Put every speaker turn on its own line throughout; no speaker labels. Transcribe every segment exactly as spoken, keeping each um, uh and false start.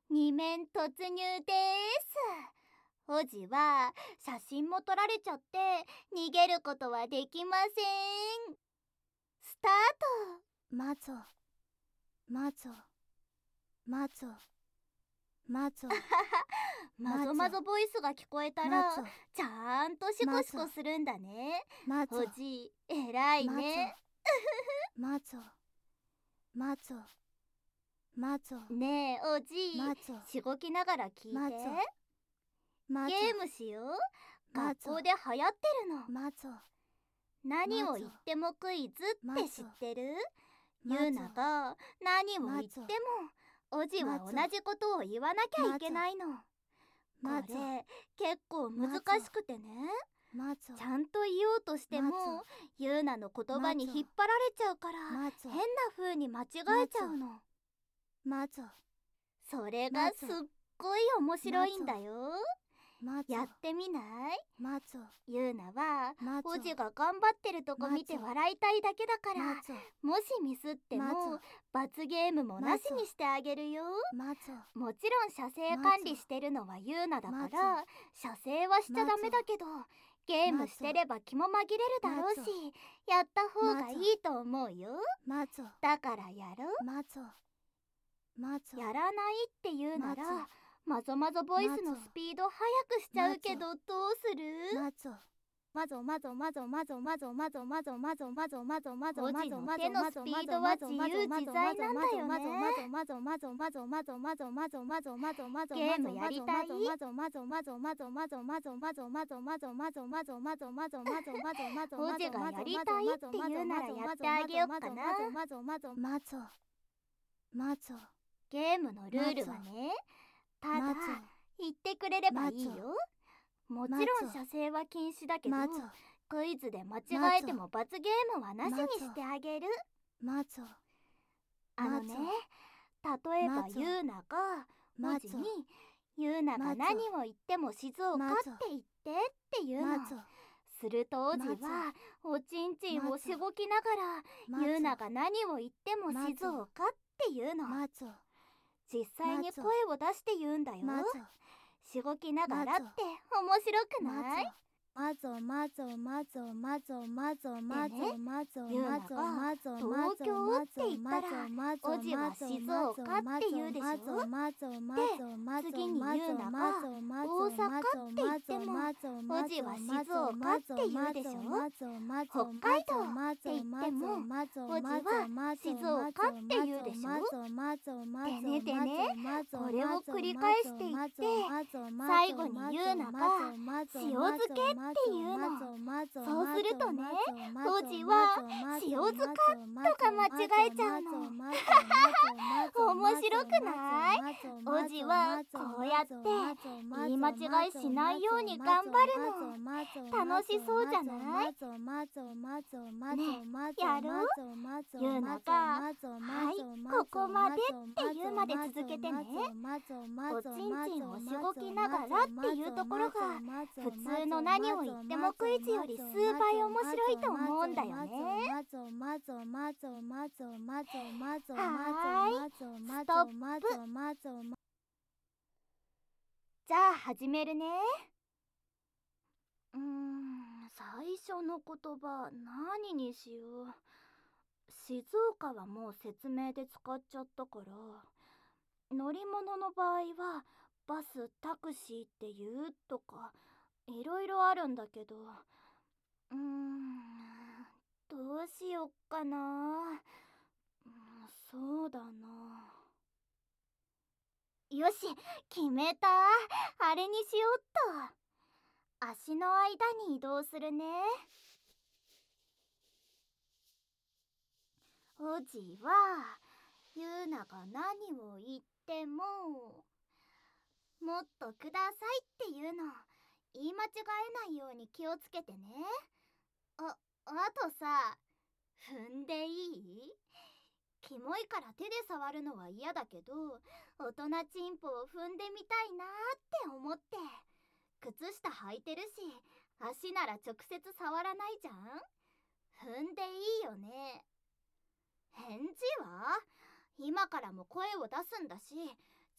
二面突入です。おじは写真も撮られちゃって逃げることはできません。スタート。
マゾマゾマゾマゾ
マゾマゾボイスが聞こえたら
マゾ
ちゃんとシコシコするんだね。
マゾ
おじえらいね。
マゾマゾマゾ
ねえおじ
マゾ
しごきながら聞いて。
マゾマゾ
ゲームしよう。
マゾ
学校で流行ってるの。
マゾ
何を言ってもクイズって知ってる？ユーナが何を言ってもおじは同じことを言わなきゃいけないの。これ結構難しくてね。
マゾ
ちゃんと言おうとしてもユーナの言葉に引っ張られちゃうから変な風に間違えちゃうの。
マゾ
それがすっごい面白いんだよ。
マゾ
やってみない？
マゾ
ユーナは
マゾ
おじが頑張ってるとこ見て笑いたいだけだから
マゾ
もしミスっても
マゾ
罰ゲームもなしにしてあげるよ。
マゾ
もちろん射精管理してるのはユーナだか
マゾ
ら射精はしちゃダメだけどゲームしてれば気も紛れるだろうし
マゾ
やった方がいいと思うよ。
マゾ
だからやろう。
マゾマゾ
やらないって言うなら
マゾ
マゾマゾボイスのスピード速くしちゃうけどどうする？
マゾマゾマゾマゾマゾマゾマゾマゾマゾマゾマゾマゾ
おじの手のスピードは自由自在なんだよね。ゲームやりたい？おじがやりたいって言うならやってあげよっかな。
マゾマゾ
ゲームのルールはね、ただ言ってくれればいいよ。もちろん射精は禁止だけどクイズで間違えても罰ゲームはなしにしてあげる。
マゾ
あのね、例えばユーナがおじにユーナが何を言っても静岡って言ってって言うの。するとおじはおちんちんをしごきながらユーナが何を言っても静岡って言うの。実際に声を出して言うんだよ。しごきながらって面白くない？
マゾマゾマゾマゾマゾマゾマゾ
ユーナが東京って言ったらおじは静岡って言うでしょ。で次にユーナが大阪って言ってもおじは静岡って言うでしょ。北海道って言ってもおじは静岡って言うでしょ。でねでねこれを繰り返していって最後にユーナが塩漬けって言うの。そうするとねおじは塩漬かとか間違えちゃうの。面白くない？おじはこうやって言い間違いしないように頑張るの。楽しそうじゃない？ねえやろう？ユーナがはいここまでって言うまで続けてね。おちんちんをしごきながらっていうところが普通の何を言ってもクイズより数倍面白いと思うんだよね。はーいストップ。じゃあ始めるね。うーん最初の言葉何にしよう。静岡はもう説明で使っちゃったから乗り物の場合はバスタクシーって言うとかいろいろあるんだけどうーんどうしよっかな。そうだな。よし決めた。あれにしよっと。足の間に移動するね。おじはユーナが何を言ってももっとくださいっていうの言い間違えないように気をつけてね。あ、あとさ踏んでいい？キモいから手で触るのは嫌だけど大人チンポを踏んでみたいなって思って。靴下履いてるし足なら直接触らないじゃん。踏んでいいよね。返事は今からも声を出すんだし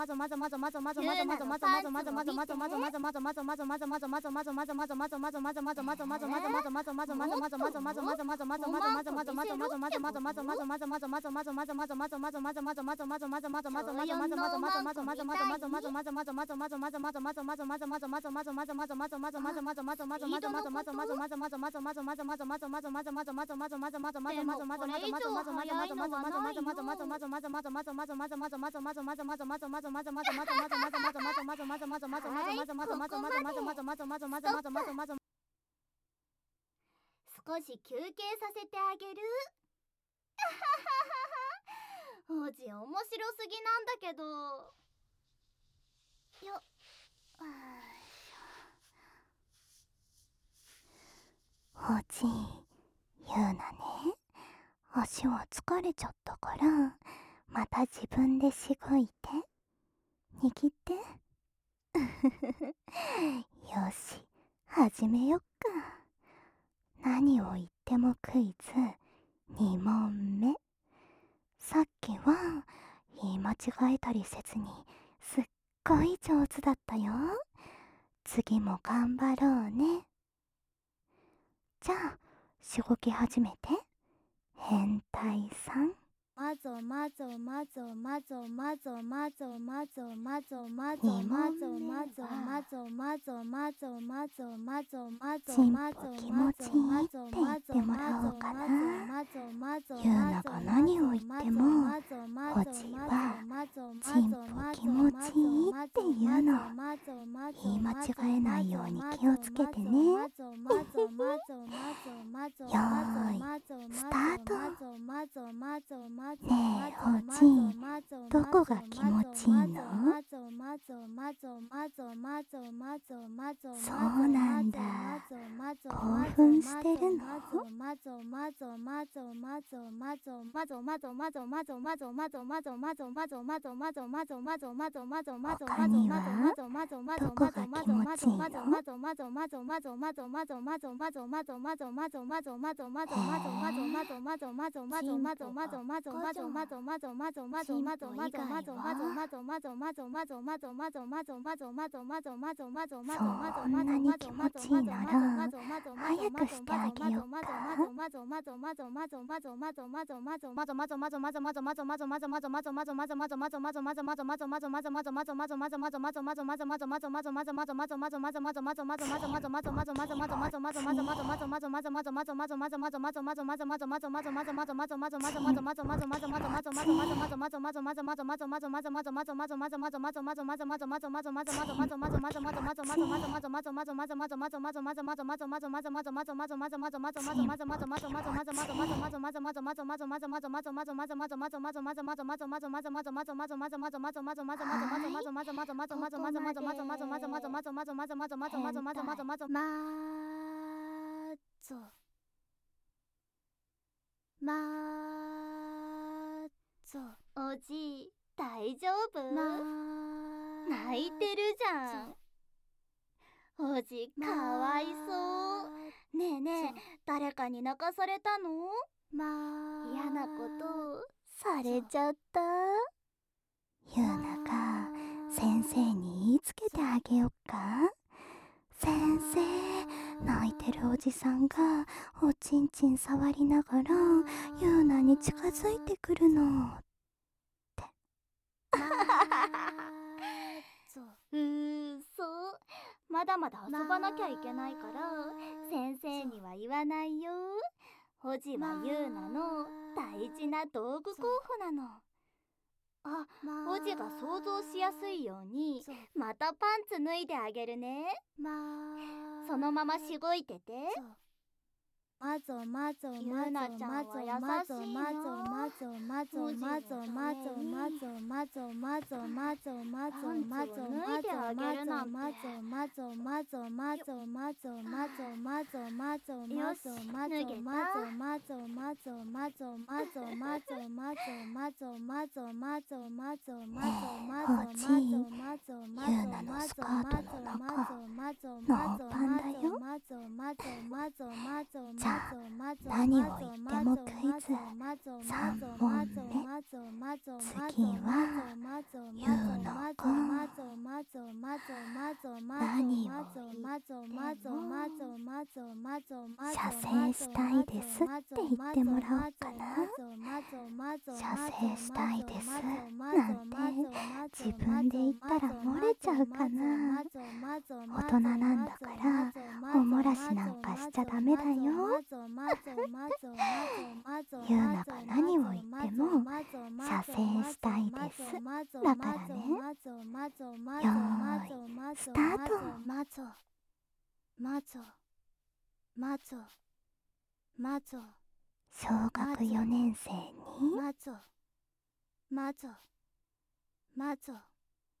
少し休憩させてあげる。王子面白すぎなんだけど。よっ。
おじい、ゆうなね。 足は疲れちゃったから、また自分でしごいて。握って。よし、始めよっか。何を言ってもクイズにもんめ。さっきは言い間違えたりせずにすっごい上手だったよ。次も頑張ろうね。じゃあしごき始めて。変態さん。
まぞまぞまぞまぞまぞまぞまぞまぞまぞまぞまぞまぞまぞまぞまぞまぞまぞまぞ
チンポ気持ちいいって言ってもらおうかな。ユーナが何を言ってもおじはチンポ気持ちいいって言うの。言い間違えないように気をつけてね。よーいスタート。ねえおじい、どこが気持ちいいの？そうなんだ。興奮してるの？他にはどこが気持ちいいの？そんなに気持ちいいなら早くしてあげよっか。
おじい、大丈夫？泣いてるじゃん。おじ、かわいそう。ねえねえ、誰かに泣かされたの？嫌なことされちゃった？
ユーナが先生に言いつけてあげよっか。先生、泣いてるおじさんがおちんちん触りながらユーナに近づいてくるのって。
うーそ、まだまだ遊ばなきゃいけないから先生には言わないよ。おじはユーナの大事な道具候補なの。あ、おじが想像しやすいようにまたパンツ脱いであげるね。そのまましごいてて。まぞまぞゆうなちゃんは優しいな。おじ脱いであげるなんて。よし、脱げた。
おじい、ユーナのスカートの中ノーパンだよ。じゃあ何を言ってもクイズさんもんめ。次はユーナが何を言っても射精したいですって言ってもらおうかな。射精したいですなんて自分で言ったら漏れちゃうかな。大人なんだからお漏らしなんかしちゃダメだよ。ユーナが何を言っても射精したいですだからね。よーいスタート。
まぞまぞまぞまぞ
小学よねん生に
まぞまぞまぞ